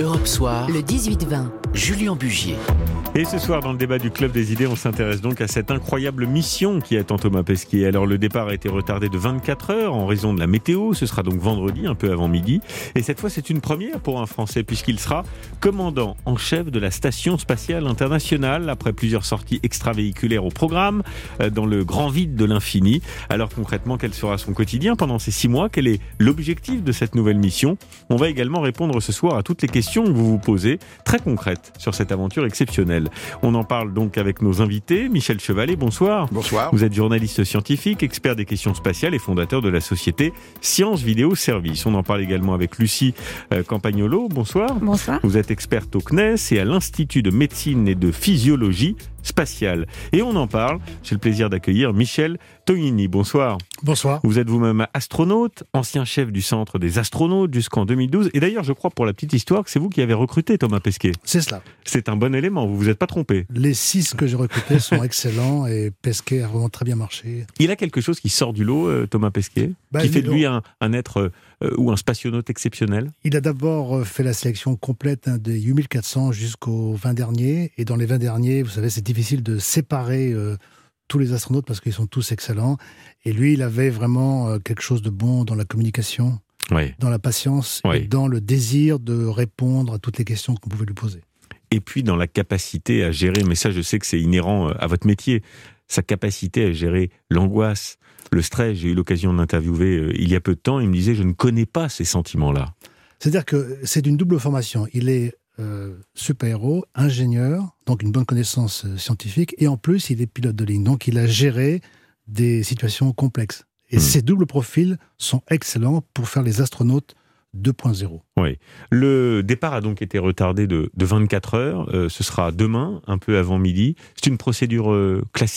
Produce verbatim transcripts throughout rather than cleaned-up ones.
Europe Soir, le dix-huit vingt. Julien Bugier. Et ce soir, dans le débat du Club des idées, on s'intéresse donc à cette incroyable mission qui attend Thomas Pesquet. Alors, le départ a été retardé de vingt-quatre heures en raison de la météo. Ce sera donc vendredi, un peu avant midi. Et cette fois, c'est une première pour un Français, puisqu'il sera commandant en chef de la Station Spatiale Internationale, après plusieurs sorties extravéhiculaires au programme, dans le grand vide de l'infini. Alors, concrètement, quel sera son quotidien pendant ces six mois? Quel est l'objectif de cette nouvelle mission? On va également répondre ce soir à toutes les questions que vous vous posez, très concrètes, sur cette aventure exceptionnelle. On en parle donc avec nos invités. Michel Chevalet, bonsoir. Bonsoir. Vous êtes journaliste scientifique, expert des questions spatiales et fondateur de la société Science Vidéo Service. On en parle également avec Lucie euh, Campagnolo, bonsoir. Bonsoir. Vous êtes experte au C N E S et à l'Institut de médecine et de physiologie spatiale. Et on en parle, j'ai le plaisir d'accueillir Michel Tognini, bonsoir. Bonsoir. Vous êtes vous-même astronaute, ancien chef du Centre des astronautes jusqu'en deux mille douze. Et d'ailleurs, je crois, pour la petite histoire, que c'est vous qui avez recruté Thomas Pesquet. C'est cela. C'est un bon élément, vous vous êtes pas trompé. Les six que j'ai recrutés sont excellents et Pesquet a vraiment très bien marché. Il a quelque chose qui sort du lot, euh, Thomas Pesquet, bah, qui fait de lui un, un être euh, ou un spationaute exceptionnel. Il a d'abord fait la sélection complète hein, des huit mille quatre cents jusqu'aux vingt derniers. Et dans les vingt derniers, vous savez, c'est difficile de séparer euh, tous les astronautes parce qu'ils sont tous excellents. Et lui, il avait vraiment euh, quelque chose de bon dans la communication, oui. dans la patience oui. et dans le désir de répondre à toutes les questions qu'on pouvait lui poser. Et puis dans la capacité à gérer, mais ça je sais que c'est inhérent à votre métier, sa capacité à gérer l'angoisse, le stress. J'ai eu l'occasion d'interviewer euh, il y a peu de temps, il me disait je ne connais pas ces sentiments-là. C'est-à-dire que c'est d'une double formation. Il est euh, super-héros, ingénieur, donc une bonne connaissance euh, scientifique, et en plus il est pilote de ligne, donc il a géré des situations complexes. Et mmh. ces doubles profils sont excellents pour faire les astronautes deux point zéro. Oui. Le départ a donc été retardé de, de vingt-quatre heures. Euh, ce sera demain, un peu avant midi. C'est une procédure euh, classique ?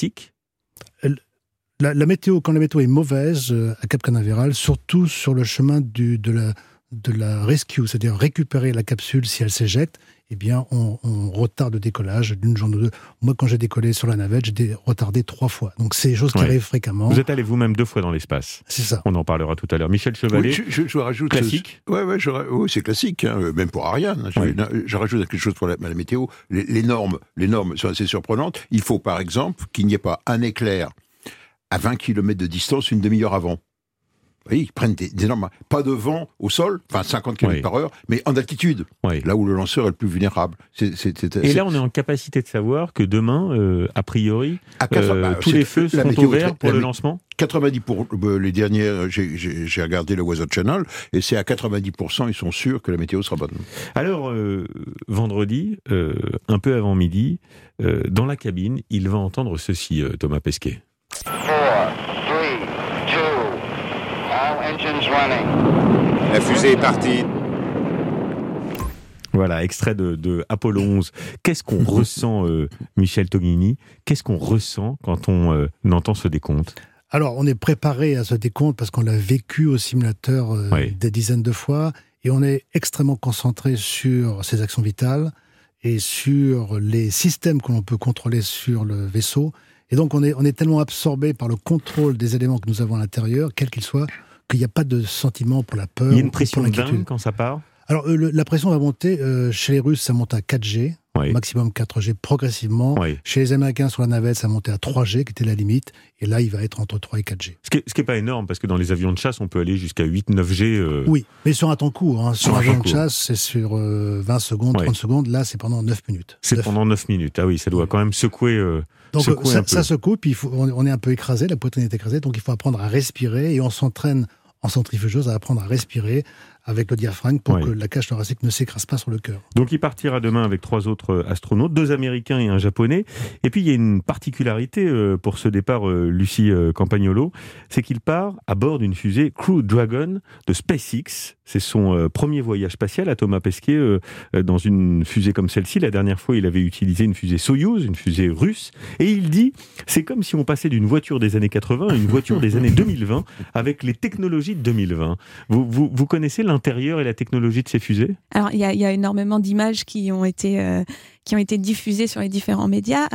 la, la météo, quand la météo est mauvaise euh, à Cap Canaveral, surtout sur le chemin du, de, la, de la rescue, c'est-à-dire récupérer la capsule si elle s'éjecte, eh bien, on, on retarde le décollage d'une journée ou deux. Moi, quand j'ai décollé sur la navette, j'ai retardé trois fois. Donc, c'est des choses qui ouais. arrivent fréquemment. Vous êtes allé vous-même deux fois dans l'espace. C'est ça. On en parlera tout à l'heure. Michel Chevalet, oui, je, je, je rajoute classique. Oui, ouais, ouais, c'est classique, hein, même pour Ariane. Je, ouais. je rajoute quelque chose pour la, la météo. Les, les, normes, les normes sont assez surprenantes. Il faut, par exemple, qu'il n'y ait pas un éclair à vingt kilomètres de distance une demi-heure avant. Oui, ils prennent des, des normes, pas de vent au sol, enfin cinquante kilomètres par heure, mais en altitude, oui. là où le lanceur est le plus vulnérable. C'est, c'est, c'est, Et c'est... là, on est en capacité de savoir que demain, euh, a priori, à quatre, euh, bah, tous les feux seront ouverts pour le lancement. quatre-vingt-dix pour cent pour les dernières, j'ai, j'ai, j'ai regardé le Weather Channel, et c'est à quatre-vingt-dix pour cent, ils sont sûrs que la météo sera bonne. Alors, euh, vendredi, euh, un peu avant midi, euh, dans la cabine, il va entendre ceci, euh, Thomas Pesquet. La fusée est partie. Voilà, extrait de, de Apollo onze. Qu'est-ce qu'on ressent, euh, Michel Tognini? Qu'est-ce qu'on ressent quand on euh, entend ce décompte? Alors, on est préparé à ce décompte parce qu'on l'a vécu au simulateur euh, oui. des dizaines de fois et on est extrêmement concentré sur ses actions vitales et sur les systèmes que l'on peut contrôler sur le vaisseau. Et donc, on est, on est tellement absorbé par le contrôle des éléments que nous avons à l'intérieur, quels qu'ils soient, qu'il n'y a pas de sentiment pour la peur. Il y a une pression dingue quand ça part. Alors, euh, le, la pression va monter. Euh, chez les Russes, ça monte à quatre G, oui. maximum quatre G progressivement. Oui. Chez les Américains, sur la navette, ça montait à trois G, qui était la limite. Et là, il va être entre trois et quatre G. Ce qui n'est pas énorme, parce que dans les avions de chasse, on peut aller jusqu'à huit neuf G. Euh... Oui, mais sur un temps court. Hein. Sur un avion de chasse, c'est sur euh, vingt secondes, oui. trente secondes. Là, c'est pendant neuf minutes. C'est neuf pendant neuf minutes. Ah oui, ça doit oui. quand même secouer... Euh... Donc ça, ça secoue, puis il faut, on est un peu écrasé, la poitrine est écrasée, donc il faut apprendre à respirer, et on s'entraîne en centrifugeuse à apprendre à respirer avec le diaphragme pour oui. que la cage thoracique ne s'écrase pas sur le cœur. Donc il partira demain avec trois autres astronautes, deux Américains et un Japonais. Et puis il y a une particularité pour ce départ, Lucie Campagnolo, c'est qu'il part à bord d'une fusée Crew Dragon de SpaceX. C'est son premier voyage spatial à Thomas Pesquet dans une fusée comme celle-ci. La dernière fois, il avait utilisé une fusée Soyouz, une fusée russe. Et il dit, c'est comme si on passait d'une voiture des années quatre-vingts à une voiture des années deux mille vingt avec les technologies de deux mille vingt. Vous, vous, vous connaissez l'intérieur et la technologie de ces fusées? Alors, il y, y a énormément d'images qui ont été, euh, qui ont été diffusées sur les différents médias. Alors,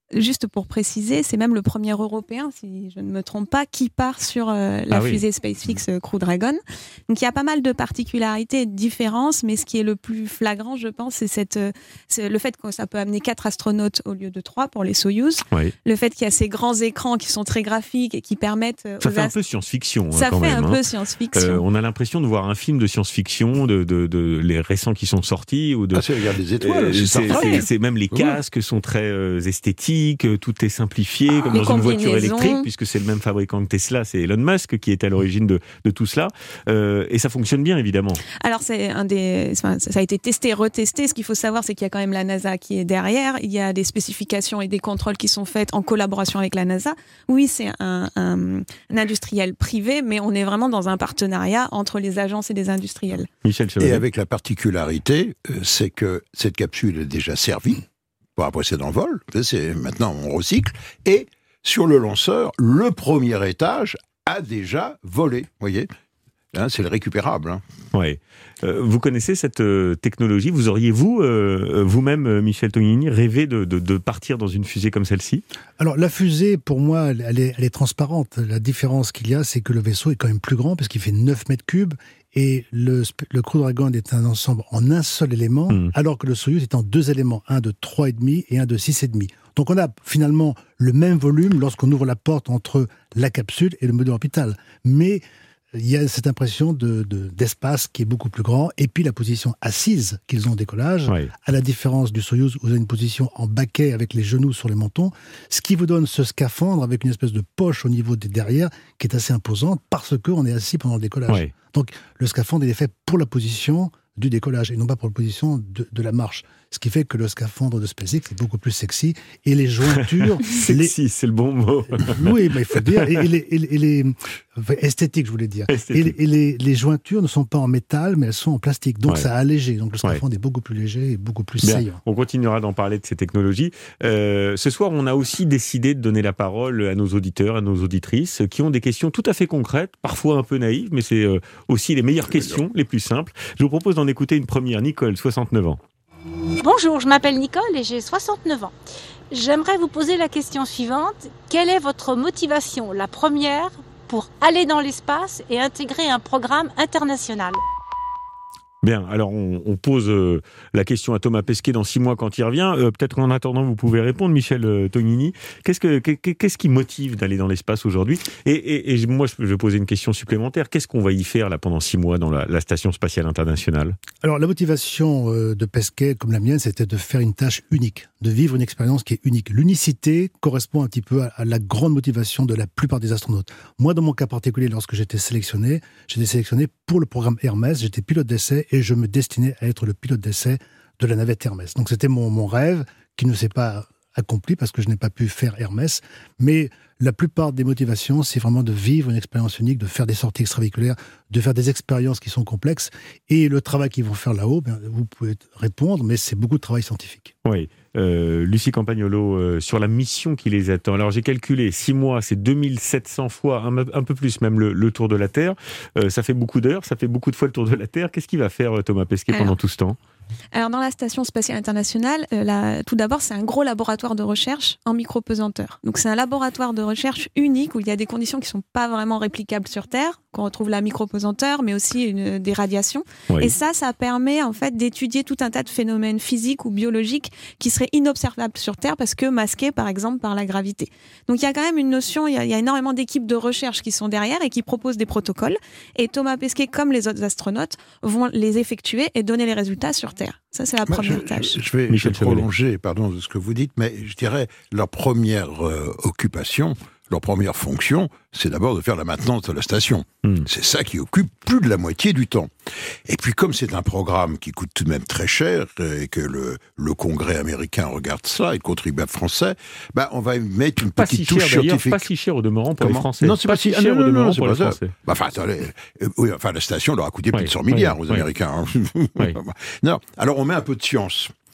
juste pour préciser, c'est même le premier Européen, si je ne me trompe pas, qui part sur euh, la ah fusée oui. SpaceX euh, Crew Dragon. Donc il y a pas mal de particularités et de différences, mais ce qui est le plus flagrant, je pense, c'est, cette, euh, c'est le fait que ça peut amener quatre astronautes au lieu de trois pour les Soyouz. Oui. Le fait qu'il y a ces grands écrans qui sont très graphiques et qui permettent... Euh, Ça aux fait un ast- peu science-fiction. Ça hein, quand fait même, un hein. peu science-fiction. Euh, on a l'impression de voir un film de science-fiction, de, de, de les récents qui sont sortis, ou de. Ah, c'est regarde les étoiles. Euh, c'est c'est, Star Trek. c'est, c'est même les casques sont très euh, esthétiques, tout est simplifié, ah, comme les dans une voiture combinaisons. électrique, puisque c'est le même fabricant que Tesla, c'est Elon Musk qui est à l'origine de, de tout cela, euh, et ça fonctionne bien évidemment. Alors c'est un des, enfin, ça a été testé, retesté. Ce qu'il faut savoir, c'est qu'il y a quand même la NASA qui est derrière. Il y a des spécifications et des contrôles qui sont faits en collaboration avec la NASA. Oui, c'est un, un, un industriel privé, mais on est vraiment dans un partenariat entre les agences et les industriels. Michel Chevalier. Et avec la particularité, euh, c'est que cette capsule est déjà servie pour un précédent vol. C'est, maintenant, on recycle. Et sur le lanceur, le premier étage a déjà volé. Vous voyez, hein, c'est le récupérable. Hein. Ouais. Euh, vous connaissez cette euh, technologie? Vous auriez, vous, euh, vous-même, euh, Michel Tognini, rêvé de, de, de partir dans une fusée comme celle-ci? Alors, la fusée, pour moi, elle est, elle est transparente. La différence qu'il y a, c'est que le vaisseau est quand même plus grand, parce qu'il fait neuf mètres cubes, et le, le Crew Dragon est un ensemble en un seul élément, mmh. alors que le Soyouz est en deux éléments, un de trois virgule cinq et un de six virgule cinq. Donc on a finalement le même volume lorsqu'on ouvre la porte entre la capsule et le module orbital. Mais il y a cette impression de, de, d'espace qui est beaucoup plus grand. Et puis la position assise qu'ils ont au décollage, oui. à la différence du Soyouz, où vous avez une position en baquet avec les genoux sur les mentons, ce qui vous donne ce scaphandre avec une espèce de poche au niveau des derrière qui est assez imposante parce qu'on est assis pendant le décollage. Oui. Donc le scaphandre il est fait pour la position du décollage et non pas pour la position de, de la marche. Ce qui fait que le scaphandre de SpaceX est beaucoup plus sexy et les jointures... sexy, les... c'est le bon mot. Oui, mais il faut le dire. Et, et les, et les, et les... Enfin, esthétique, je voulais dire. Et, les, et les, les jointures ne sont pas en métal, mais elles sont en plastique. Donc ouais. ça a allégé. Donc le scaphandre ouais. est beaucoup plus léger et beaucoup plus Bien. saillant. On continuera d'en parler de ces technologies. Euh, ce soir, on a aussi décidé de donner la parole à nos auditeurs, à nos auditrices, qui ont des questions tout à fait concrètes, parfois un peu naïves, mais c'est euh, aussi les meilleures questions, les plus simples. Je vous propose d'en écouter une première. Nicole, soixante-neuf ans. Bonjour, je m'appelle Nicole et j'ai soixante-neuf ans. J'aimerais vous poser la question suivante. Quelle est votre motivation, la première, pour aller dans l'espace et intégrer un programme international ? Bien, alors on, on pose euh, la question à Thomas Pesquet dans six mois quand il revient. Euh, peut-être qu'en attendant, vous pouvez répondre, Michel euh, Tognini. Qu'est-ce, que, qu'est-ce qui motive d'aller dans l'espace aujourd'hui ? et, et, et moi, je vais poser une question supplémentaire. Qu'est-ce qu'on va y faire là pendant six mois dans la, la Station Spatiale Internationale ? Alors, la motivation euh, de Pesquet, comme la mienne, c'était de faire une tâche unique, de vivre une expérience qui est unique. L'unicité correspond un petit peu à, à la grande motivation de la plupart des astronautes. Moi, dans mon cas particulier, lorsque j'étais sélectionné, j'étais sélectionné pour le programme Hermès, j'étais pilote d'essai et je me destinais à être le pilote d'essai de la navette Hermès. Donc c'était mon, mon rêve qui ne s'est pas accompli parce que je n'ai pas pu faire Hermès. Mais la plupart des motivations, c'est vraiment de vivre une expérience unique, de faire des sorties extravéhiculaires, de faire des expériences qui sont complexes. Et le travail qu'ils vont faire là-haut, bien, vous pouvez répondre, mais c'est beaucoup de travail scientifique. Oui. Euh, Lucie Campagnolo, euh, sur la mission qui les attend. Alors j'ai calculé, six mois, c'est deux mille sept cents fois, un, un peu plus même, le, le tour de la Terre. Euh, ça fait beaucoup d'heures, ça fait beaucoup de fois le tour de la Terre. Qu'est-ce qu'il va faire Thomas Pesquet Alors, pendant tout ce temps ? Alors dans la Station Spatiale Internationale, euh, la, tout d'abord, c'est un gros laboratoire de recherche en micropesanteur. Donc c'est un laboratoire de recherche unique où il y a des conditions qui ne sont pas vraiment réplicables sur Terre, qu'on retrouve la micropesanteur, mais aussi une, des radiations. Oui. Et ça, ça permet en fait d'étudier tout un tas de phénomènes physiques ou biologiques qui seraient inobservables sur Terre parce que masqués, par exemple, par la gravité. Donc il y a quand même une notion, il y a, il y a énormément d'équipes de recherche qui sont derrière et qui proposent des protocoles. Et Thomas Pesquet, comme les autres astronautes, vont les effectuer et donner les résultats sur Terre. Ça, c'est la bah, première je, tâche. Je vais, je vais prolonger, pardon, de ce que vous dites, mais je dirais leur première euh, occupation, leur première fonction, c'est d'abord de faire la maintenance de la station. Mmh. C'est ça qui occupe plus de la moitié du temps. Et puis comme c'est un programme qui coûte tout de même très cher et que le, le Congrès américain regarde ça et le contribuable français, bah on va mettre une pas petite si touche cher, scientifique. Pas si cher au demeurant pour Comment les Français. Non, c'est pas, pas si cher ah, non, au demeurant pour les Français. Bah, enfin, attendez, euh, oui, enfin la station leur a coûté plus oui, de cent milliards oui, aux oui. Américains. Hein. Oui. Non, alors on met un peu de science.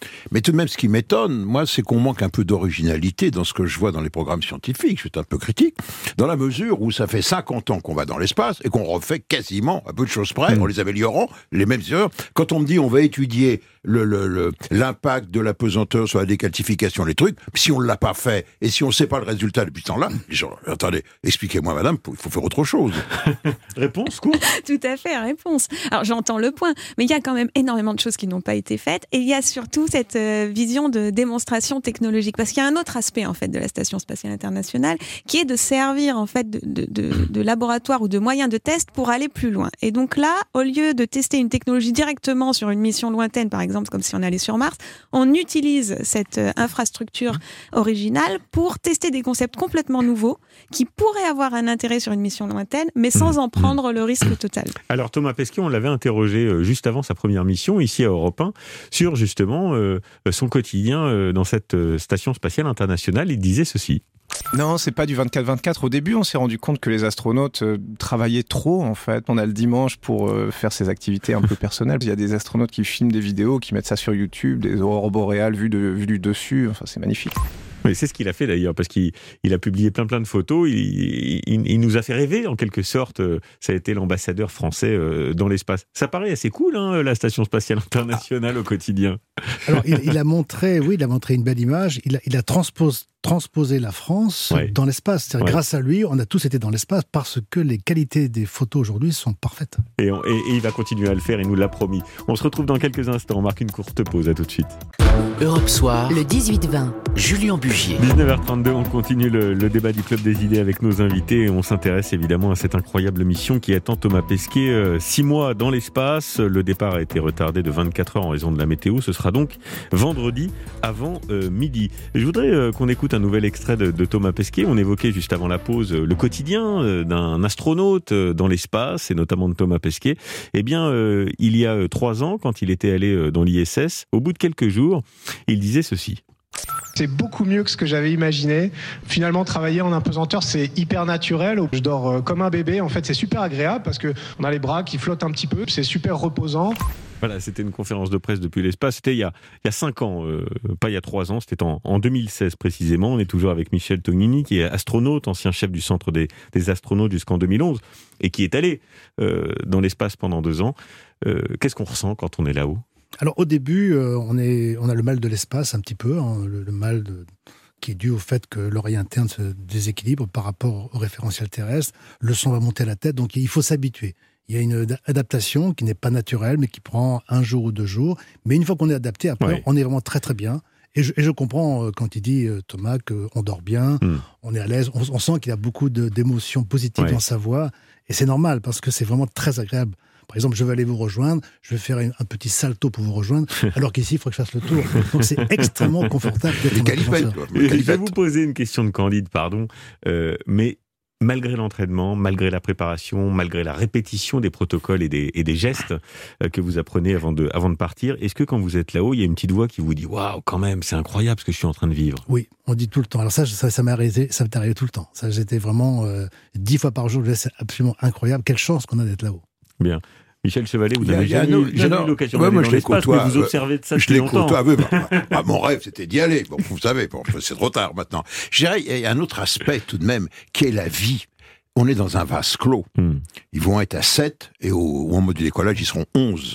Mais tout de même, ce qui m'étonne, moi, c'est qu'on manque un peu d'originalité dans ce que je vois dans les programmes scientifiques. Je suis un peu critique, dans la mesure où ça fait cinquante ans qu'on va dans l'espace et qu'on refait quasiment, à peu de choses près, mmh. en les améliorant, les mêmes erreurs. Quand on me dit on va étudier le, le, le, l'impact de la pesanteur sur la décalcification, les trucs, si on ne l'a pas fait et si on ne sait pas le résultat depuis ce temps-là, les gens, attendez, expliquez-moi, madame, il faut faire autre chose. Réponse courte. Tout à fait, réponse. Alors j'entends le point, mais il y a quand même énormément de choses qui n'ont pas été faites et il y a surtout cette euh, vision de démonstration technologique, parce qu'il y a un autre aspect en fait de la Station spatiale internationale qui est de servir en fait de, de, de, de laboratoire ou de moyen de test pour aller plus loin. Et donc là, au lieu de tester une technologie directement sur une mission lointaine, par exemple comme si on allait sur Mars, on utilise cette euh, infrastructure originale pour tester des concepts complètement nouveaux qui pourraient avoir un intérêt sur une mission lointaine, mais sans en prendre le risque total. Alors Thomas Pesquet, on l'avait interrogé euh, juste avant sa première mission ici à Europe un sur justement euh, son quotidien euh, dans cette euh, station spatiale internationale. Il disait ceci. Non, c'est pas du vingt-quatre vingt-quatre. Au début, on s'est rendu compte que les astronautes euh, travaillaient trop, en fait. On a le dimanche pour euh, faire ses activités un peu personnelles. Il y a des astronautes qui filment des vidéos, qui mettent ça sur YouTube, des aurores boréales vues, de, vues du dessus. Enfin, c'est magnifique. Oui, c'est ce qu'il a fait d'ailleurs, parce qu'il il a publié plein plein de photos, il, il, il nous a fait rêver en quelque sorte, ça a été l'ambassadeur français dans l'espace. Ça paraît assez cool, hein, la Station spatiale internationale au quotidien. Alors il, il a montré, oui, il a montré une belle image, il a, il a transpose, transposé la France ouais. dans l'espace. C'est-à-dire, ouais. grâce à lui, on a tous été dans l'espace parce que les qualités des photos aujourd'hui sont parfaites. Et, on, et, et il va continuer à le faire, il nous l'a promis. On se retrouve dans quelques instants, on marque une courte pause, à tout de suite. Europe Soir, le dix-huit vingt, Julien Bugier. dix-neuf heures trente-deux, on continue le, le débat du Club des idées avec nos invités et on s'intéresse évidemment à cette incroyable mission qui attend Thomas Pesquet. Euh, six mois dans l'espace, le départ a été retardé de vingt-quatre heures en raison de la météo. Ce sera donc vendredi avant euh, midi. Je voudrais euh, qu'on écoute un nouvel extrait de, de Thomas Pesquet. On évoquait juste avant la pause euh, le quotidien euh, d'un astronaute euh, dans l'espace et notamment de Thomas Pesquet. Eh bien, euh, il y a euh, trois ans, quand il était allé euh, dans l'I S S, au bout de quelques jours, il disait ceci. C'est beaucoup mieux que ce que j'avais imaginé. Finalement, travailler en apesanteur, c'est hyper naturel. Je dors comme un bébé. En fait, c'est super agréable parce que on a les bras qui flottent un petit peu. C'est super reposant. Voilà, c'était une conférence de presse depuis l'espace. C'était il y a, il y a cinq ans, euh, pas il y a trois ans. C'était en, en deux mille seize précisément. On est toujours avec Michel Tognini, qui est astronaute, ancien chef du centre des, des astronautes jusqu'en deux mille onze, et qui est allé euh, dans l'espace pendant deux ans. Euh, qu'est-ce qu'on ressent quand on est là-haut ? Alors au début, euh, on, est, on a le mal de l'espace un petit peu, hein, le, le mal de, qui est dû au fait que l'oreille interne se déséquilibre par rapport au référentiel terrestre. Le son va monter à la tête, donc il faut s'habituer. Il y a une adaptation qui n'est pas naturelle, mais qui prend un jour ou deux jours. Mais une fois qu'on est adapté, après, ouais. on est vraiment très très bien. Et je, et je comprends quand il dit, Thomas, qu'on dort bien, mmh. on est à l'aise, on, on sent qu'il y a beaucoup de, d'émotions positives ouais. dans sa voix. Et c'est normal, parce que c'est vraiment très agréable. Par exemple, je vais aller vous rejoindre, je vais faire un, un petit salto pour vous rejoindre, alors qu'ici, il faut que je fasse le tour. Donc c'est extrêmement confortable. Les calipettes, quoi. Les calipettes. Je vais vous poser une question de candide, pardon, euh, mais malgré l'entraînement, malgré la préparation, malgré la répétition des protocoles et des, et des gestes euh, que vous apprenez avant de, avant de partir, est-ce que quand vous êtes là-haut, il y a une petite voix qui vous dit « Waouh, quand même, c'est incroyable ce que je suis en train de vivre ». Oui, on dit tout le temps. Alors ça, ça, ça m'est arrivé, ça m'est arrivé tout le temps. Ça, j'étais vraiment euh, dix fois par jour, c'est absolument incroyable. Quelle chance qu'on a d'être là-haut. Bien. Michel Chevalet, vous n'avez jamais, eu, jamais eu l'occasion ouais, d'aller moi, dans je l'espace, côtoie, mais vous observez de ça je depuis longtemps. Je l'ai côtoie, bah, bah, mon rêve, c'était d'y aller. Bon, vous savez, bon, c'est trop tard maintenant. Je dirais, il y a un autre aspect tout de même, qui est la vie. On est dans un vase clos. Hmm. Ils vont être à sept, et au, au moment du décollage, ils seront onze.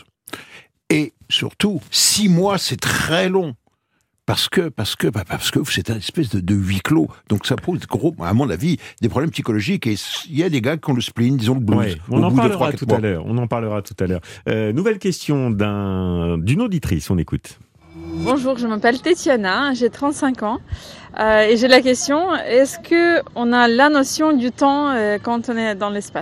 Et surtout, six mois, c'est très long. Parce que, parce que, bah, parce que c'est une espèce de, de huis clos. Donc ça pose, gros, à mon avis, des problèmes psychologiques. Et il y a des gars qui ont le spleen, disons le blues. Ouais, on, en parlera tout à l'heure, on en parlera tout à l'heure. Euh, nouvelle question d'un, d'une auditrice, on écoute. Bonjour, je m'appelle Tetiana, j'ai trente-cinq ans. Euh, et j'ai la question, est-ce qu'on a la notion du temps euh, quand on est dans l'espace ?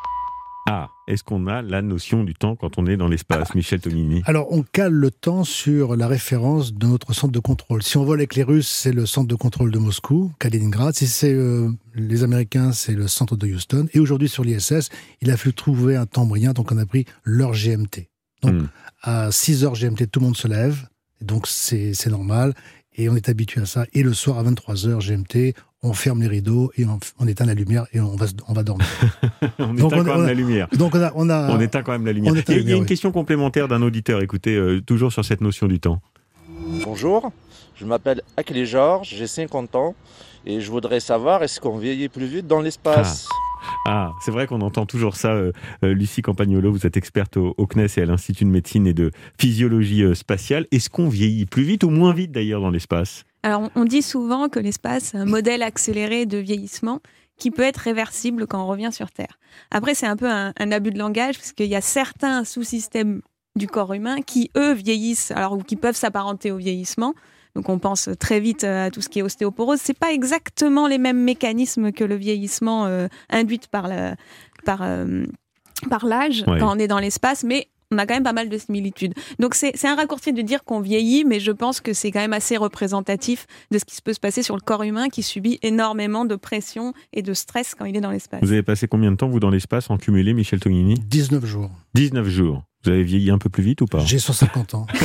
Ah, est-ce qu'on a la notion du temps quand on est dans l'espace, Michel Tognini ? Alors, on cale le temps sur la référence de notre centre de contrôle. Si on vole avec les Russes, c'est le centre de contrôle de Moscou, Kaliningrad. Si c'est euh, les Américains, c'est le centre de Houston. Et aujourd'hui, sur l'I S S, il a fallu trouver un temps moyen, donc on a pris l'heure G M T. Donc, mmh. à six heures G M T, tout le monde se lève, donc c'est, c'est normal, et on est habitué à ça. Et le soir, à vingt-trois heures G M T, on ferme les rideaux et on, on éteint la lumière et on va, on va dormir. on donc éteint on, quand même on a, la lumière. Donc on a, on a, on éteint quand même la lumière. Il y a, lumière, il y a une oui. question complémentaire d'un auditeur. Écoutez, euh, toujours sur cette notion du temps. Bonjour, je m'appelle Akli Georges, j'ai cinquante ans et je voudrais savoir, est-ce qu'on vieillit plus vite dans l'espace ? Ah. Ah, c'est vrai qu'on entend toujours ça. Euh, euh, Lucie Campagnolo, vous êtes experte au, au C N E S et à l'Institut de médecine et de physiologie euh, spatiale. Est-ce qu'on vieillit plus vite ou moins vite d'ailleurs dans l'espace ? Alors, on dit souvent que l'espace est un modèle accéléré de vieillissement qui peut être réversible quand on revient sur Terre. Après, c'est un peu un, un abus de langage parce qu'il y a certains sous-systèmes du corps humain qui, eux, vieillissent, alors ou qui peuvent s'apparenter au vieillissement. Donc on pense très vite à tout ce qui est ostéoporose. C'est pas exactement les mêmes mécanismes que le vieillissement euh, induit par la, par euh, par l'âge ouais. quand on est dans l'espace, mais on a quand même pas mal de similitudes. Donc c'est c'est un raccourci de dire qu'on vieillit, mais je pense que c'est quand même assez représentatif de ce qui peut se passer sur le corps humain qui subit énormément de pression et de stress quand il est dans l'espace. Vous avez passé combien de temps vous dans l'espace en cumulé, Michel Tognini ? dix-neuf jours. dix-neuf jours. Vous avez vieilli un peu plus vite ou pas ? J'ai cent cinquante ans.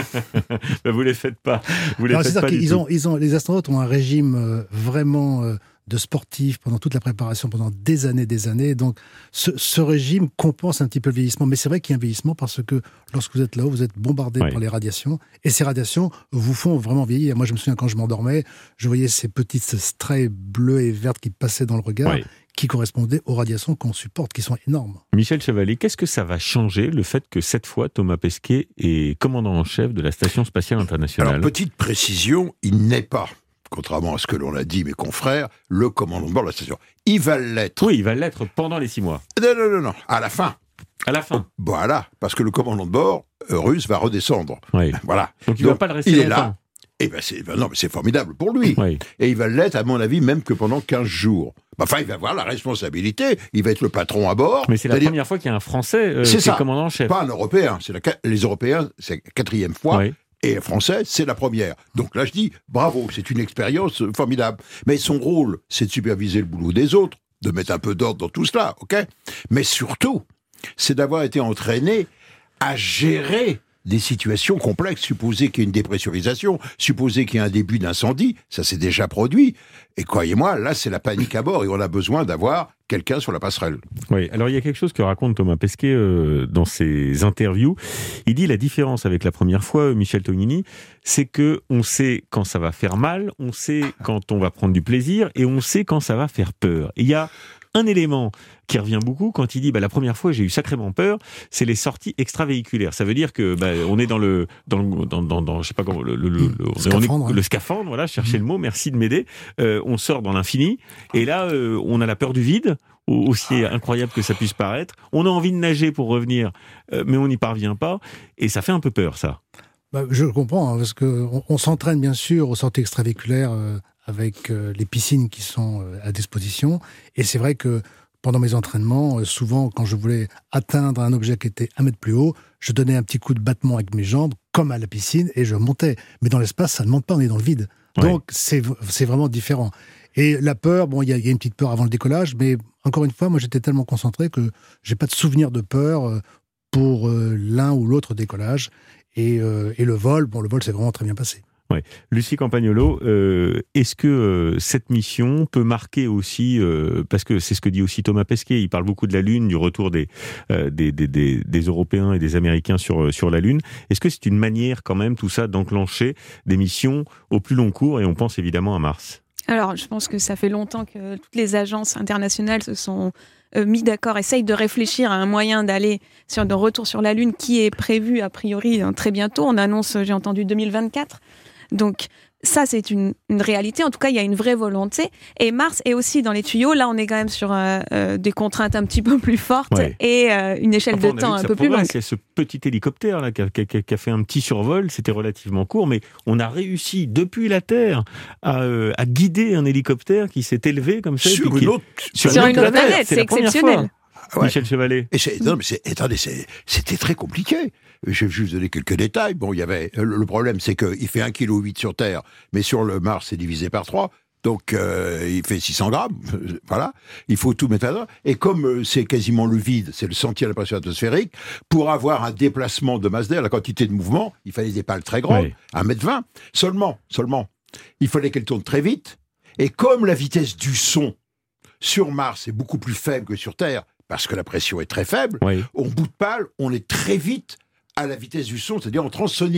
ben vous les faites pas. Vous les non, faites c'est pas du qu'ils tout. ont, ils ont, les astronautes ont un régime euh, vraiment euh, de sportifs pendant toute la préparation, pendant des années, des années. Donc, ce, ce régime compense un petit peu le vieillissement. Mais c'est vrai qu'il y a un vieillissement parce que lorsque vous êtes là-haut, vous êtes bombardé ouais. par les radiations. Et ces radiations vous font vraiment vieillir. Moi, je me souviens quand je m'endormais, je voyais ces petites strays bleues et vertes qui passaient dans le regard. Ouais. qui correspondaient aux radiations qu'on supporte, qui sont énormes. Michel Chevalier, qu'est-ce que ça va changer, le fait que cette fois, Thomas Pesquet est commandant en chef de la Station Spatiale Internationale ? Alors, petite précision, il n'est pas, contrairement à ce que l'on a dit mes confrères, le commandant de bord de la station. Il va l'être. Oui, il va l'être pendant les six mois. Non, non, non, non, à la fin. À la fin. Voilà, parce que le commandant de bord euh, russe va redescendre. Oui. Voilà. Donc il ne va pas le rester il longtemps. est là. Eh ben c'est, ben non, mais c'est formidable pour lui. Oui. Et il va l'être, à mon avis, même que pendant quinze jours. Enfin, il va avoir la responsabilité, il va être le patron à bord. Mais c'est la première fois qu'il y a un Français euh, qui est commandant en chef. Pas un Européen. C'est la, les Européens, c'est la quatrième fois. Oui. Et les Français, c'est la première. Donc là, je dis, bravo, c'est une expérience formidable. Mais son rôle, c'est de superviser le boulot des autres, de mettre un peu d'ordre dans tout cela, ok ? Mais surtout, c'est d'avoir été entraîné à gérer des situations complexes, supposer qu'il y ait une dépressurisation, supposer qu'il y ait un début d'incendie, ça s'est déjà produit. Et croyez-moi, là, c'est la panique à bord et on a besoin d'avoir quelqu'un sur la passerelle. Oui, alors il y a quelque chose que raconte Thomas Pesquet euh, dans ses interviews. Il dit la différence avec la première fois, Michel Tognini, c'est que on sait quand ça va faire mal, on sait quand on va prendre du plaisir et on sait quand ça va faire peur. Et il y a un élément qui revient beaucoup quand il dit bah, la première fois j'ai eu sacrément peur, c'est les sorties extravéhiculaires. Ça veut dire que bah, on est dans le dans le dans, dans, dans je sais pas comment le le, le, le scaphandre, on est, hein. le scaphandre, voilà, chercher mmh. le mot. Merci de m'aider. Euh, on sort dans l'infini et là euh, on a la peur du vide. Aussi incroyable que ça puisse paraître. On a envie de nager pour revenir, euh, mais on n'y parvient pas. Et ça fait un peu peur, ça. Bah, je comprends, hein, parce qu'on on s'entraîne bien sûr aux sorties extravéhiculaires euh, avec euh, les piscines qui sont euh, à disposition. Et c'est vrai que pendant mes entraînements, euh, souvent quand je voulais atteindre un objet qui était un mètre plus haut, je donnais un petit coup de battement avec mes jambes, comme à la piscine, et je montais. Mais dans l'espace, ça ne monte pas, on est dans le vide. Donc ouais. c'est, c'est vraiment différent. Et la peur, bon, il y, y a une petite peur avant le décollage, mais encore une fois, moi j'étais tellement concentré que j'ai pas de souvenir de peur pour euh, l'un ou l'autre décollage. Et, euh, et le vol, bon, le vol s'est vraiment très bien passé. Ouais. Lucie Campagnolo, euh, est-ce que euh, cette mission peut marquer aussi, euh, parce que c'est ce que dit aussi Thomas Pesquet, il parle beaucoup de la Lune, du retour des, euh, des, des, des, des Européens et des Américains sur, sur la Lune. Est-ce que c'est une manière quand même, tout ça, d'enclencher des missions au plus long cours, et on pense évidemment à Mars ? Alors, je pense que ça fait longtemps que toutes les agences internationales se sont euh, mis d'accord, essayent de réfléchir à un moyen d'aller sur de retour sur la Lune qui est prévu a priori hein, très bientôt. On annonce, j'ai entendu, deux mille vingt-quatre. Donc, ça, c'est une, une réalité. En tout cas, il y a une vraie volonté. Et Mars est aussi dans les tuyaux. Là, on est quand même sur euh, euh, des contraintes un petit peu plus fortes ouais. et euh, une échelle enfin, de temps un peu plus longue. C'est ce petit hélicoptère là, qui, a, qui, a, qui a fait un petit survol. C'était relativement court, mais on a réussi, depuis la Terre, à, euh, à guider un hélicoptère qui s'est élevé comme ça. Sur, une, autre, sur, sur une autre planète. planète. C'est, c'est exceptionnel. Ouais. Michel Chevalet. Et c'est, non, mais c'est, attendez, c'est, c'était très compliqué. Je vais juste donner quelques détails. Bon, il y avait, le, le problème, c'est qu'il fait un virgule huit kilos sur Terre, mais sur le Mars, c'est divisé par trois. Donc, euh, il fait six cents grammes. Voilà. Il faut tout mettre à l'heure. Et comme euh, c'est quasiment le vide, c'est le sentier à la pression atmosphérique, pour avoir un déplacement de masse d'air, la quantité de mouvement, il fallait des pales très grandes, oui. un mètre vingt. Seulement, seulement, il fallait qu'elle tourne très vite. Et comme la vitesse du son sur Mars est beaucoup plus faible que sur Terre, parce que la pression est très faible, oui. au bout de pale, on est très vite à la vitesse du son, c'est-à-dire en transsonique.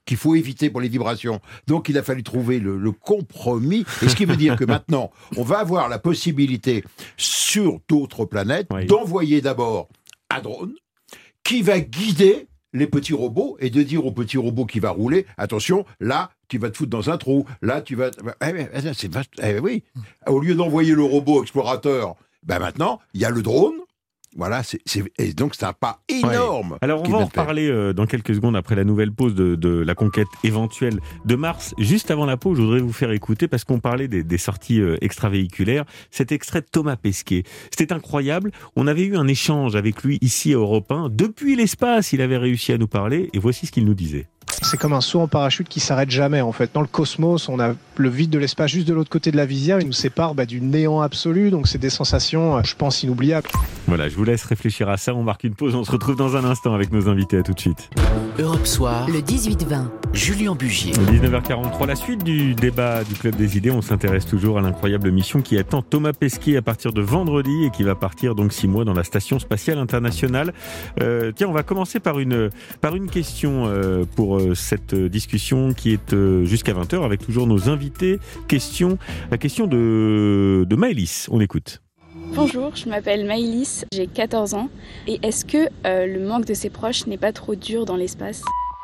qu'il faut éviter pour les vibrations. Donc il a fallu trouver le, le compromis, et ce qui veut dire que maintenant, on va avoir la possibilité sur d'autres planètes oui. d'envoyer d'abord un drone qui va guider les petits robots et de dire au petit robot qui va rouler, attention, là, tu vas te foutre dans un trou, là, tu vas... Eh, c'est vache... eh, oui. Au lieu d'envoyer le robot explorateur, ben maintenant, il y a le drone. Voilà, c'est, c'est, et donc c'est un pas énorme. Ouais. Alors on va en reparler euh, dans quelques secondes après la nouvelle pause de, de la conquête éventuelle de Mars. Juste avant la pause, je voudrais vous faire écouter, parce qu'on parlait des, des sorties euh, extravéhiculaires, cet extrait de Thomas Pesquet. C'était incroyable. On avait eu un échange avec lui ici à Europe un. Depuis l'espace, il avait réussi à nous parler, et voici ce qu'il nous disait. C'est comme un saut en parachute qui s'arrête jamais en fait. Dans le cosmos, on a le vide de l'espace juste de l'autre côté de la visière, il nous sépare bah, du néant absolu, donc c'est des sensations, je pense, inoubliables. Voilà, je vous laisse réfléchir à ça, on marque une pause, on se retrouve dans un instant avec nos invités, à tout de suite. Europe Soir, le dix-huit vingt, Julien Bugier. dix-neuf heures quarante-trois, la suite du débat du Club des Idées, on s'intéresse toujours à l'incroyable mission qui attend Thomas Pesquet à partir de vendredi et qui va partir donc six mois dans la Station Spatiale Internationale. Euh, tiens, on va commencer par une, par une question euh, pour euh, cette discussion qui est euh, jusqu'à vingt heures avec toujours nos invités. Question, la question de, de Maëlys, on écoute. Bonjour, je m'appelle Maëlys, j'ai quatorze ans. Et est-ce que euh, le manque de ses proches n'est pas trop dur dans l'espace ?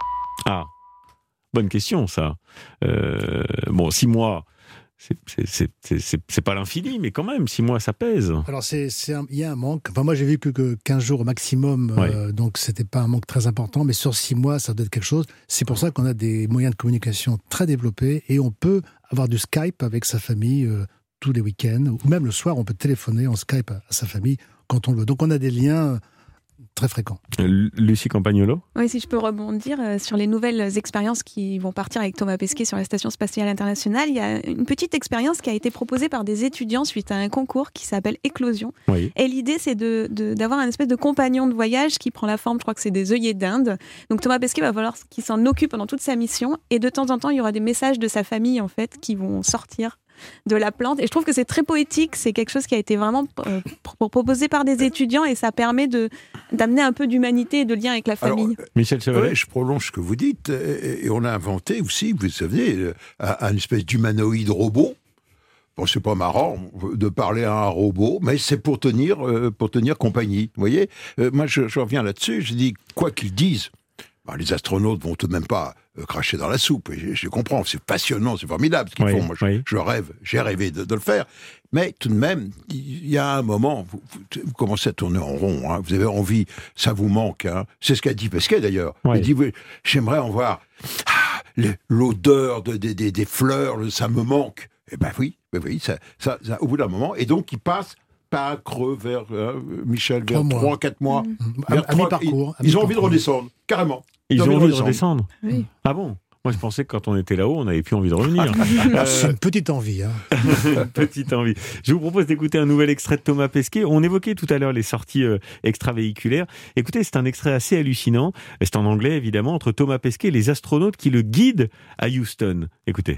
Ah, bonne question ça. Euh, bon, six mois, c'est, c'est, c'est, c'est, c'est, c'est pas l'infini, mais quand même, six mois, ça pèse. Alors, c'est, c'est un, il y a un manque. Enfin, moi, j'ai vécu que quinze jours au maximum, ouais. euh, donc c'était pas un manque très important, mais sur six mois, ça doit être quelque chose. C'est pour ça qu'on a des moyens de communication très développés et on peut avoir du Skype avec sa famille euh, tous les week-ends, ou même le soir, on peut téléphoner en Skype à, à sa famille quand on le veut. Donc, on a des liens très fréquents. Lucie Campagnolo ? Oui, si je peux rebondir euh, sur les nouvelles expériences qui vont partir avec Thomas Pesquet sur la Station Spatiale Internationale, il y a une petite expérience qui a été proposée par des étudiants suite à un concours qui s'appelle Éclosion. Oui. Et l'idée, c'est de, de, d'avoir un espèce de compagnon de voyage qui prend la forme, je crois que c'est des œillets d'Inde. Donc Thomas Pesquet va falloir qu'il s'en occupe pendant toute sa mission, et de temps en temps, il y aura des messages de sa famille en fait qui vont sortir de la plante, et je trouve que c'est très poétique, c'est quelque chose qui a été vraiment euh, proposé par des étudiants, et ça permet de, d'amener un peu d'humanité et de lien avec la famille. Alors, Michel Chevalet, ouais, je prolonge ce que vous dites, et, et on a inventé aussi, vous savez, un espèce d'humanoïde robot. Bon, c'est pas marrant de parler à un robot, mais c'est pour tenir, euh, pour tenir compagnie, vous voyez. euh, Moi, je, je reviens là-dessus, je dis, quoi qu'ils disent, ben, les astronautes vont tout de même pas euh, cracher dans la soupe, et je, je comprends, c'est passionnant, c'est formidable ce qu'ils oui, font, moi je, oui. je rêve, j'ai rêvé de, de le faire, mais tout de même, il y a un moment, vous, vous, vous commencez à tourner en rond, hein, vous avez envie, ça vous manque, hein, c'est ce qu'a dit Pesquet d'ailleurs, oui. il dit, oui, j'aimerais en voir ah, les, l'odeur de, de, de, des fleurs, ça me manque, et ben oui, ben oui ça, ça, ça, au bout d'un moment, et donc il passe pas creux vers, euh, Michel, vers trois quatre mois. Mmh. Vers à, à mi-parcours. Ils, ils ont envie de redescendre, carrément. Ils, ils ont envie de redescendre, redescendre. Oui. Ah bon ? Moi, je pensais que quand on était là-haut, on n'avait plus envie de revenir. euh... C'est une petite envie. Hein. Une petite envie. Je vous propose d'écouter un nouvel extrait de Thomas Pesquet. On évoquait tout à l'heure les sorties euh, extravéhiculaires. Écoutez, c'est un extrait assez hallucinant. C'est en anglais, évidemment, entre Thomas Pesquet et les astronautes qui le guident à Houston. Écoutez.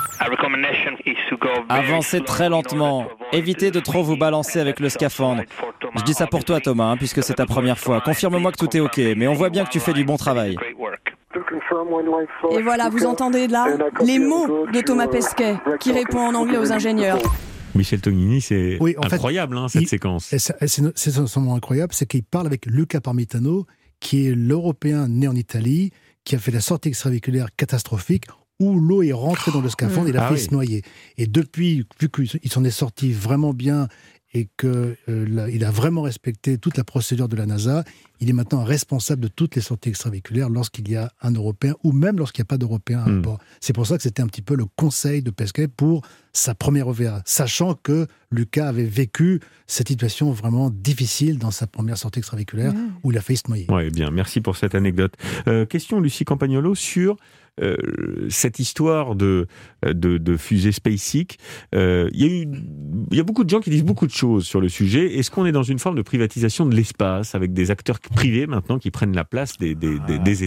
Avancez très lentement. Évitez de trop vous balancer avec le scaphandre. Je dis ça pour toi, Thomas, hein, puisque c'est ta première fois. Confirme-moi que tout est OK, mais on voit bien que tu fais du bon travail. Et voilà, vous entendez là les mots de Thomas Pesquet, qui répond en anglais aux ingénieurs. Michel Tognini, c'est oui, incroyable, fait, hein, cette il, séquence. C'est, c'est, c'est son moment incroyable, c'est qu'il parle avec Luca Parmitano, qui est l'Européen né en Italie, qui a fait la sortie extravéhiculaire catastrophique, où l'eau est rentrée dans le scaphandre et il a ah fait oui. se noyer. Et depuis, vu qu'il s'en est sorti vraiment bien et qu'il euh, a vraiment respecté toute la procédure de la NASA, il est maintenant responsable de toutes les sorties extravéhiculaires lorsqu'il y a un Européen ou même lorsqu'il n'y a pas d'Européen à mmh. bord. C'est pour ça que c'était un petit peu le conseil de Pesquet pour sa première O V A, sachant que Lucas avait vécu cette situation vraiment difficile dans sa première sortie extravéhiculaire mmh. où il a failli se noyer. Oui, bien, merci pour cette anecdote. Euh, question, Lucie Campagnolo, sur Euh, cette histoire de, de, de fusée SpaceX. Euh, il y a eu, il y a beaucoup de gens qui disent beaucoup de choses sur le sujet. Est-ce qu'on est dans une forme de privatisation de l'espace avec des acteurs privés maintenant qui prennent la place des, des, des, des États ?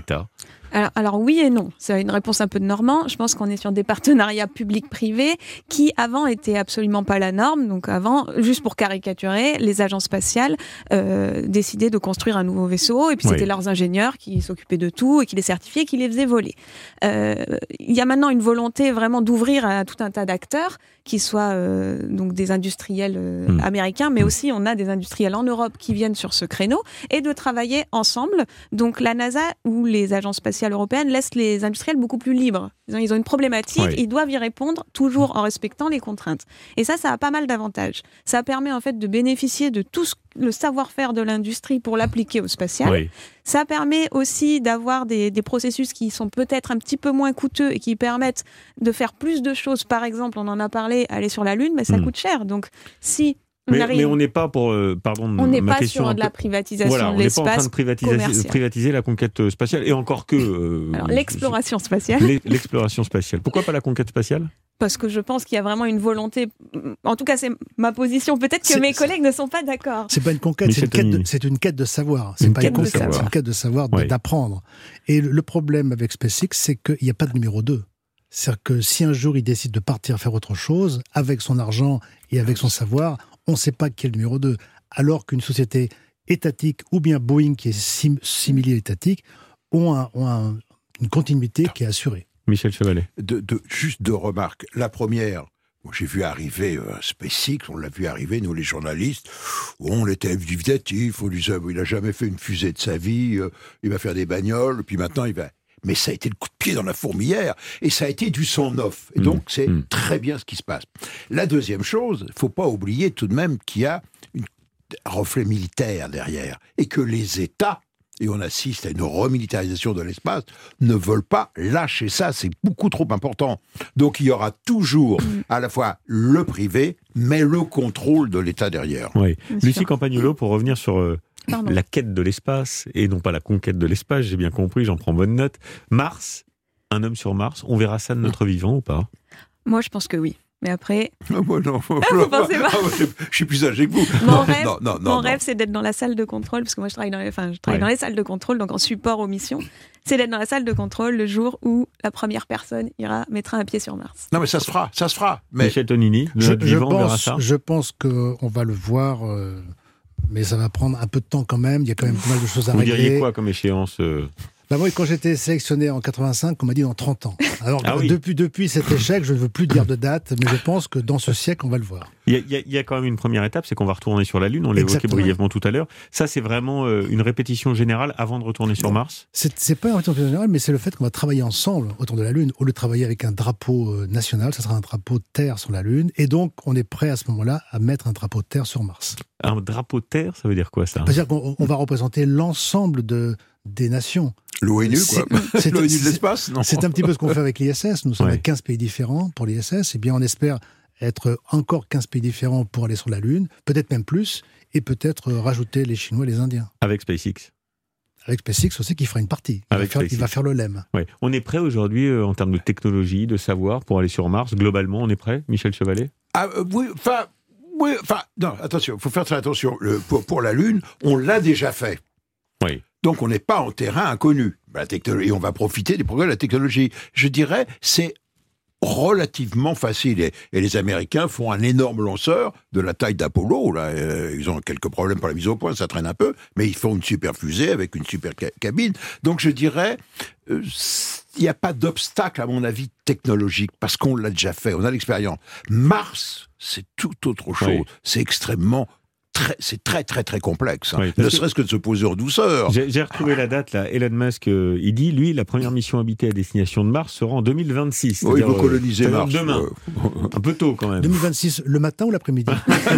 Alors, alors oui et non, c'est une réponse un peu de Normand. Je pense qu'on est sur des partenariats publics-privés qui avant étaient absolument pas la norme. Donc avant, juste pour caricaturer, les agences spatiales euh, décidaient de construire un nouveau vaisseau et puis c'était oui. leurs ingénieurs qui s'occupaient de tout et qui les certifiaient, qui les faisaient voler. Euh, il y a maintenant une volonté vraiment d'ouvrir à tout un tas d'acteurs qui soient euh, donc des industriels euh, mmh. américains, mais mmh. aussi on a des industriels en Europe qui viennent sur ce créneau et de travailler ensemble. Donc la NASA ou les agences spatiales européennes laissent les industriels beaucoup plus libres. Ils ont une problématique, oui. ils doivent y répondre toujours en respectant les contraintes. Et ça, ça a pas mal d'avantages. Ça permet en fait de bénéficier de tout ce, le savoir-faire de l'industrie pour l'appliquer au spatial. Oui. Ça permet aussi d'avoir des, des processus qui sont peut-être un petit peu moins coûteux et qui permettent de faire plus de choses. Par exemple, on en a parlé, aller sur la Lune, mais ça mmh. coûte cher. Donc si Mais, mais on n'est pas pour, euh, pardon, on n'est ma pas question sur de la privatisation voilà, de l'espace. On n'est pas en train de privatiser, privatiser la conquête spatiale. Et encore que. Euh, Alors, l'exploration spatiale. L'exploration spatiale. Pourquoi pas la conquête spatiale ? Parce que je pense qu'il y a vraiment une volonté. En tout cas, c'est ma position. Peut-être que c'est, mes collègues ne sont pas d'accord. C'est pas une conquête, c'est une quête, de, c'est une quête de savoir. C'est une pas quête une conquête, de savoir. c'est une quête de savoir, ouais. d'apprendre. Et le problème avec SpaceX, c'est qu'il n'y a pas de numéro deux. C'est-à-dire que si un jour il décide de partir faire autre chose, avec son argent et avec son savoir, on ne sait pas qui est le numéro deux. Alors qu'une société étatique, ou bien Boeing qui est sim- simili-étatique, ont, un, ont un, une continuité qui est assurée. Michel Chevalet. De, de, juste deux remarques. La première, moi, j'ai vu arriver euh, SpaceX, on l'a vu arriver, nous les journalistes, on était dubitatifs, on disait, il n'a jamais fait une fusée de sa vie, euh, il va faire des bagnoles, puis maintenant il va... Mais ça a été le coup de pied dans la fourmilière, et ça a été du son-off. Et donc, c'est mmh. très bien ce qui se passe. La deuxième chose, il ne faut pas oublier tout de même qu'il y a une, un reflet militaire derrière, et que les États, et on assiste à une remilitarisation de l'espace, ne veulent pas lâcher ça, c'est beaucoup trop important. Donc, il y aura toujours à la fois le privé, mais le contrôle de l'État derrière. Oui. Lucie Campagnolo, pour revenir sur... Euh... Pardon. La quête de l'espace, et non pas la conquête de l'espace, j'ai bien compris, j'en prends bonne note. Mars, un homme sur Mars, on verra ça de notre vivant ou pas ? Moi, je pense que oui. Mais après... Ah, moi, non. Vous pensez pas ? Ah, je suis plus âgé que vous. Mon non, rêve, non, non, mon non, rêve non. c'est d'être dans la salle de contrôle, parce que moi, je travaille dans les, enfin, je travaille ouais. dans les salles de contrôle, donc en support aux missions. C'est d'être dans la salle de contrôle le jour où la première personne ira mettra un pied sur Mars. Non, mais ça se fera, ça se fera. Mais... Michel Tonini, de je, notre vivant, je pense, on verra ça. Je pense qu'on va le voir... Euh... Mais ça va prendre un peu de temps quand même. Il y a quand même pas mal de choses à Vous régler. Vous diriez quoi comme échéance euh... bah moi, quand j'étais sélectionné en quatre-vingt-cinq, on m'a dit dans trente ans. Alors, ah oui. depuis, depuis cet échec, je ne veux plus dire de date, mais je pense que dans ce siècle, on va le voir. Il y a, il y a, il y a quand même une première étape, c'est qu'on va retourner sur la Lune. On l'évoquait Exactement. brièvement tout à l'heure. Ça, c'est vraiment euh, une répétition générale avant de retourner sur Mars ? C'est, c'est pas une répétition générale, mais c'est le fait qu'on va travailler ensemble autour de la Lune. Au lieu de travailler avec un drapeau euh, national, ça sera un drapeau de terre sur la Lune. Et donc, on est prêt à ce moment-là à mettre un drapeau de terre sur Mars. Un drapeau de terre, ça veut dire quoi, ça ? C'est-à-dire qu'on on va représenter l'ensemble de, des nations. L'ONU, quoi. C'est, L'ONU c'est, de l'espace, non ? C'est un petit peu ce qu'on fait avec l'I S S. Nous sommes ouais. à quinze pays différents pour l'I S S. Eh bien, on espère être encore quinze pays différents pour aller sur la Lune, peut-être même plus, et peut-être rajouter les Chinois et les Indiens. Avec SpaceX. Avec SpaceX aussi, qui fera une partie. Il, va faire, il va faire le L E M. Ouais. On est prêt aujourd'hui, euh, en termes de technologie, de savoir, pour aller sur Mars. Globalement, on est prêt, Michel Chevalet ? Ah, euh, oui, enfin... Oui, enfin, non, attention, il faut faire très attention. Le, pour, pour la Lune, on l'a déjà fait. Oui. Donc, on n'est pas en terrain inconnu. La technologie, on va profiter des progrès de la technologie. Je dirais, c'est relativement facile. Et, et les Américains font un énorme lanceur de la taille d'Apollo. Là, euh, ils ont quelques problèmes pour la mise au point, ça traîne un peu, mais ils font une super fusée avec une super ca- cabine. Donc, je dirais, euh, il n'y a pas d'obstacle, à mon avis, technologique, parce qu'on l'a déjà fait, on a l'expérience. Mars, c'est tout autre chose. Oui. C'est extrêmement... Très, c'est très très très complexe, hein. Oui, ne serait-ce que de se poser en douceur. J'ai, j'ai retrouvé la date là. Elon Musk, euh, il dit, lui, la première mission habitée à destination de Mars sera en deux mille vingt-six. Oui, il faut coloniser euh, Mars. Demain. Euh... Un peu tôt quand même. deux mille vingt-six, le matin ou l'après-midi?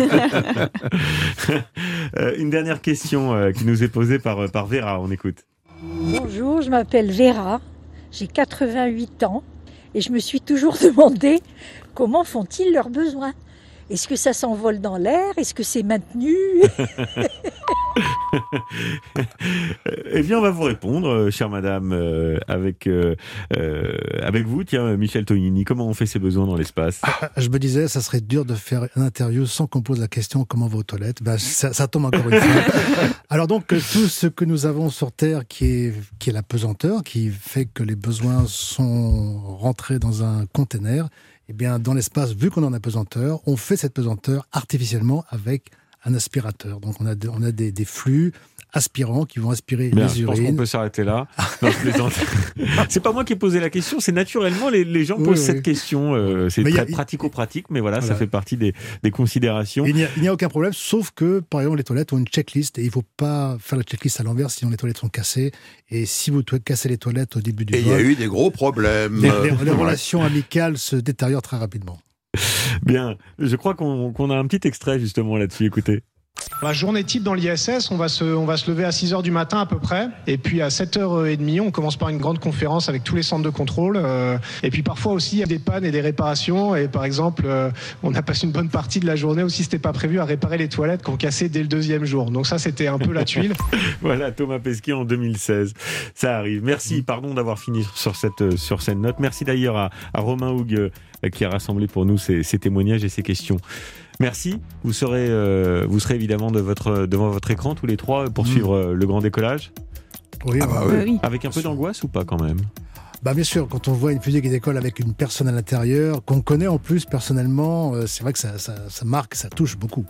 euh, Une dernière question euh, qui nous est posée par, par Vera, on écoute. Bonjour, je m'appelle Vera, j'ai quatre-vingt-huit ans et je me suis toujours demandé comment font-ils leurs besoins. Est-ce que ça s'envole dans l'air? Est-ce que c'est maintenu? Eh bien, on va vous répondre, euh, chère madame, euh, avec, euh, euh, avec vous. Tiens, Michel Tognini, comment on fait ses besoins dans l'espace ? Ah, je me disais, ça serait dur de faire une interview sans qu'on pose la question comment va aux toilettes. Ben, ça, ça tombe encore une fois. Alors donc, tout ce que nous avons sur Terre, qui est, qui est la pesanteur, qui fait que les besoins sont rentrés dans un conteneur, eh bien, dans l'espace, vu qu'on en a pesanteur, on fait cette pesanteur artificiellement avec un aspirateur. Donc, on a, de, on a des, des flux aspirants qui vont aspirer Bien, les je urines. Je pense qu'on peut s'arrêter là. Non, je plaisante. C'est pas moi qui ai posé la question, c'est naturellement les, les gens posent oui, cette oui. question. Euh, c'est mais très a, pratico-pratique, mais voilà, voilà, ça fait partie des, des considérations. Il n'y, a, il n'y a aucun problème, sauf que, par exemple, les toilettes ont une checklist et il ne faut pas faire la checklist à l'envers, sinon les toilettes sont cassées. Et si vous cassez les toilettes au début du vol... Et il y a eu des gros problèmes. Les, les, les relations amicales se détériorent très rapidement. Bien, je crois qu'on, qu'on a un petit extrait justement là-dessus, écoutez. La journée type dans l'I S S, on va, se, on va se lever à six heures du matin à peu près, et puis à sept heures trente, on commence par une grande conférence avec tous les centres de contrôle, euh, et puis parfois aussi il y a des pannes et des réparations, et par exemple, euh, on a passé une bonne partie de la journée aussi, c'était pas prévu, à réparer les toilettes qu'on cassait dès le deuxième jour, donc ça c'était un peu la tuile. Voilà, Thomas Pesquet en deux mille seize, ça arrive. Merci, pardon d'avoir fini sur cette, sur cette note, merci d'ailleurs à, à Romain Houg euh, qui a rassemblé pour nous ces, ces témoignages et ces questions. Merci. Vous serez, euh, vous serez évidemment de votre, devant votre écran tous les trois pour mmh. suivre euh, le grand décollage. Oui, ah bah, oui. oui. Avec un peu d'angoisse ou pas quand même ? Bah bien sûr, quand on voit une fusée qui décolle avec une personne à l'intérieur, qu'on connaît en plus personnellement, euh, c'est vrai que ça, ça, ça marque, ça touche beaucoup.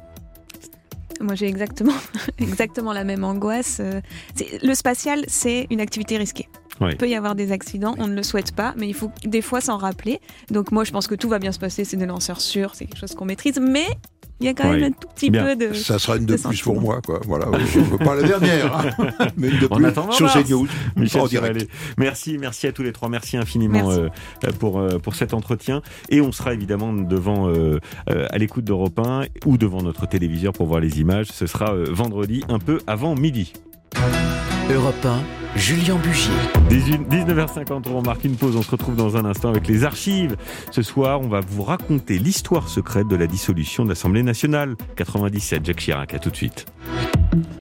Moi, j'ai exactement, exactement la même angoisse. C'est, le spatial, c'est une activité risquée. Oui. Il peut y avoir des accidents, on ne le souhaite pas, mais il faut des fois s'en rappeler. Donc moi, je pense que tout va bien se passer, c'est des lanceurs sûrs, c'est quelque chose qu'on maîtrise, mais il y a quand même oui. un tout petit bien. peu de... Ça sera une de, de plus pour moi, quoi. Voilà, je ne veux pas la dernière, hein. mais une de on plus sur CNews. Michel Chevalet. Merci, merci à tous les trois, merci infiniment merci. Euh, pour, euh, pour cet entretien. Et on sera évidemment devant, euh, euh, à l'écoute d'Europe un ou devant notre téléviseur pour voir les images. Ce sera euh, vendredi, un peu avant midi. Europe un, Julien Bugier. dix-neuf heures cinquante-trois, on marque une pause, on se retrouve dans un instant avec les archives. Ce soir, on va vous raconter l'histoire secrète de la dissolution de l'Assemblée nationale. quatre-vingt-dix-sept, Jacques Chirac, à tout de suite.